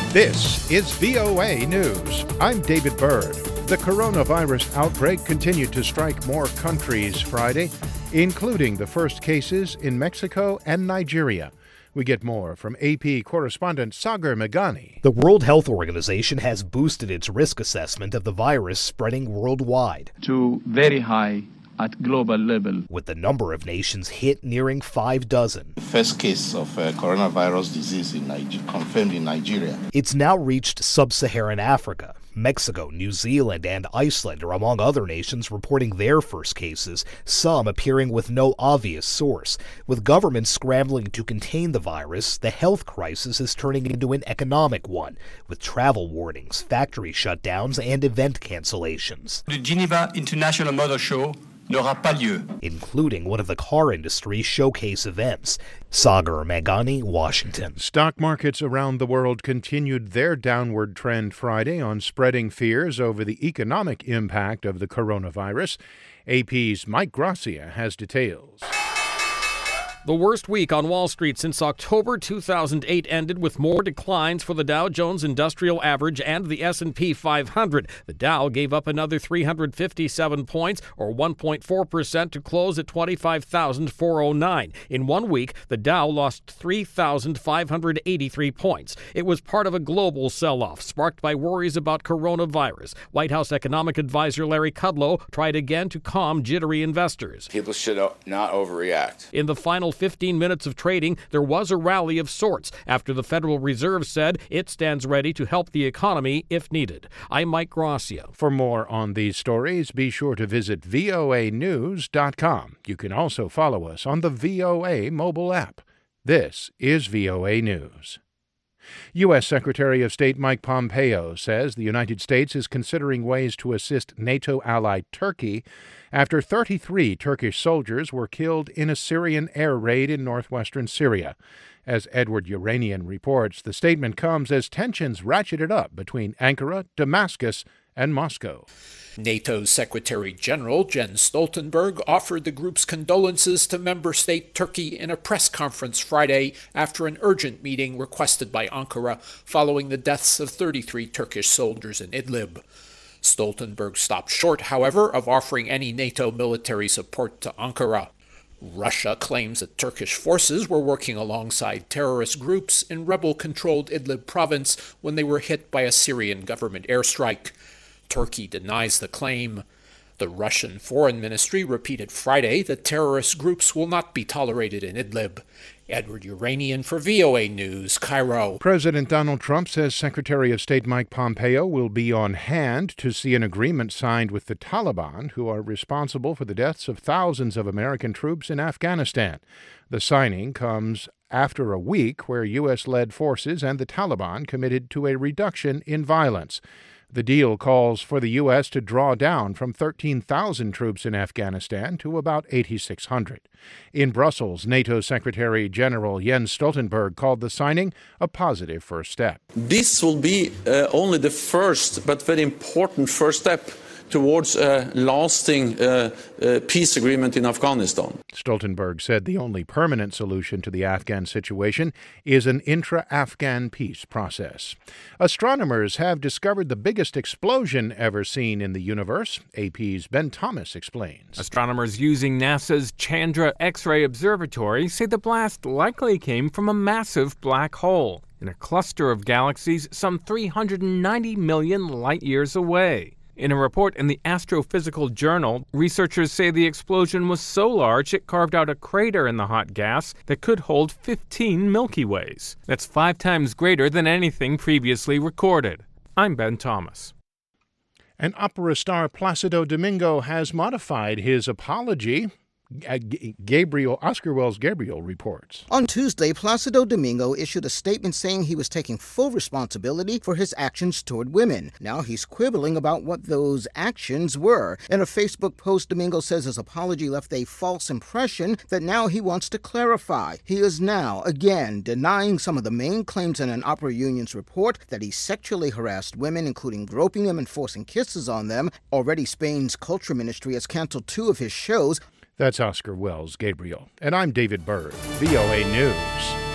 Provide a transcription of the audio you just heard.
This is VOA News. I'm David Byrd. The coronavirus outbreak continued to strike more countries Friday, including the first cases in Mexico and Nigeria. We get more from AP correspondent Sagar Meghani. The World Health Organization has boosted its risk assessment of the virus spreading worldwide to very high at global level, with the number of nations hit nearing 6. The first case of coronavirus disease confirmed in Nigeria. It's now reached sub-Saharan Africa. Mexico, New Zealand, and Iceland are among other nations reporting their first cases, some appearing with no obvious source. With governments scrambling to contain the virus, the health crisis is turning into an economic one, with travel warnings, factory shutdowns, and event cancellations. The Geneva International Motor Show n'aura pas lieu, including one of the car industry's showcase events. Sagar Meghani, Washington. Stock markets around the world continued their downward trend Friday on spreading fears over the economic impact of the coronavirus. AP's Mike Gracia has details. The worst week on Wall Street since October 2008 ended with more declines for the Dow Jones Industrial Average and the S&P 500. The Dow gave up another 357 points, or 1.4%, to close at 25,409. In 1 week, the Dow lost 3,583 points. It was part of a global sell-off sparked by worries about coronavirus. White House economic advisor Larry Kudlow tried again to calm jittery investors. People should not overreact. In the final 15 minutes of trading, there was a rally of sorts after the Federal Reserve said it stands ready to help the economy if needed. I'm Mike Gracia. For more on these stories, be sure to visit voanews.com. You can also follow us on the VOA mobile app. This is VOA News. U.S. Secretary of State Mike Pompeo says the United States is considering ways to assist NATO ally Turkey after 33 Turkish soldiers were killed in a Syrian air raid in northwestern Syria. As Edward Uranian reports, the statement comes as tensions ratcheted up between Ankara, Damascus, and Moscow. NATO's Secretary General Jens Stoltenberg offered the group's condolences to member state Turkey in a press conference Friday after an urgent meeting requested by Ankara following the deaths of 33 Turkish soldiers in Idlib. Stoltenberg stopped short, however, of offering any NATO military support to Ankara. Russia claims that Turkish forces were working alongside terrorist groups in rebel-controlled Idlib province when they were hit by a Syrian government airstrike. Turkey denies the claim. The Russian Foreign Ministry repeated Friday that terrorist groups will not be tolerated in Idlib. Edward Uranian for VOA News, Cairo. President Donald Trump says Secretary of State Mike Pompeo will be on hand to see an agreement signed with the Taliban, who are responsible for the deaths of thousands of American troops in Afghanistan. The signing comes after a week where U.S.-led forces and the Taliban committed to a reduction in violence. The deal calls for the U.S. to draw down from 13,000 troops in Afghanistan to about 8,600. In Brussels, NATO Secretary General Jens Stoltenberg called the signing a positive first step. This will be only the first, but very important first step towards a lasting peace agreement in Afghanistan. Stoltenberg said the only permanent solution to the Afghan situation is an intra-Afghan peace process. Astronomers have discovered the biggest explosion ever seen in the universe. AP's Ben Thomas explains. Astronomers using NASA's Chandra X-ray Observatory say the blast likely came from a massive black hole in a cluster of galaxies some 390 million light-years away. In a report in the Astrophysical Journal, researchers say the explosion was so large it carved out a crater in the hot gas that could hold 15 Milky Ways. That's 5 times greater than anything previously recorded. I'm Ben Thomas. And opera star Placido Domingo has modified his apology. Oscar Wells Gabriel reports. On Tuesday, Placido Domingo issued a statement saying he was taking full responsibility for his actions toward women. Now he's quibbling about what those actions were. In a Facebook post, Domingo says his apology left a false impression that now he wants to clarify. He is now, again, denying some of the main claims in an opera union's report that he sexually harassed women, including groping them and forcing kisses on them. Already, Spain's culture ministry has canceled 2 of his shows. That's Oscar Wells Gabriel. And I'm David Byrd, VOA News.